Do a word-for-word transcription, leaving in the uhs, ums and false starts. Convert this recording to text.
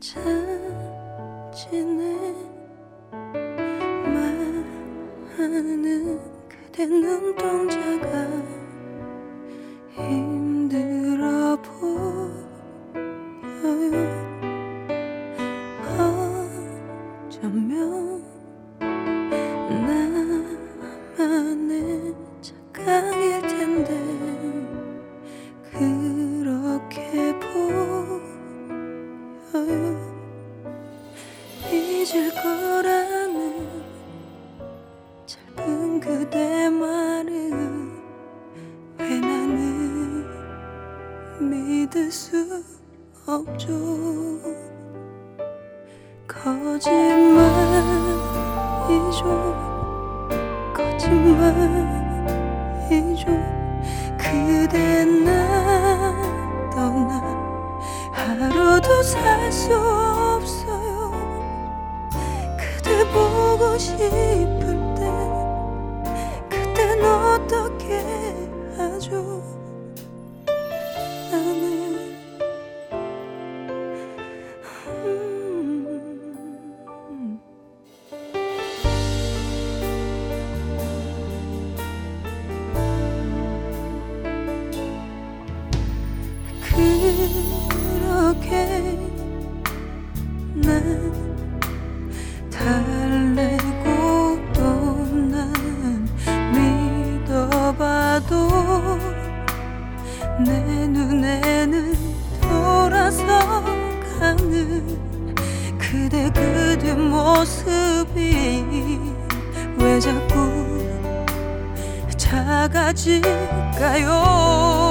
잘 지내 말하는 그대 눈동자가 힘들어 보여요. 어쩌면 나만의 착각일 텐데 그렇게 보여요. 잊을 거라는 짧은 그대 말을 왜 나는 믿을 수 없죠. 거짓말이죠, 거짓말이죠. 그대 나 떠나 하루도 살 수 없어요. 그대 보고 싶을 때 그땐 어떻게 하죠? 나는 음 그렇게 난 달래고 또 난 믿어봐도 내 눈에는 돌아서 가는 그대 그 뒷모습이 왜 자꾸 작아질까요?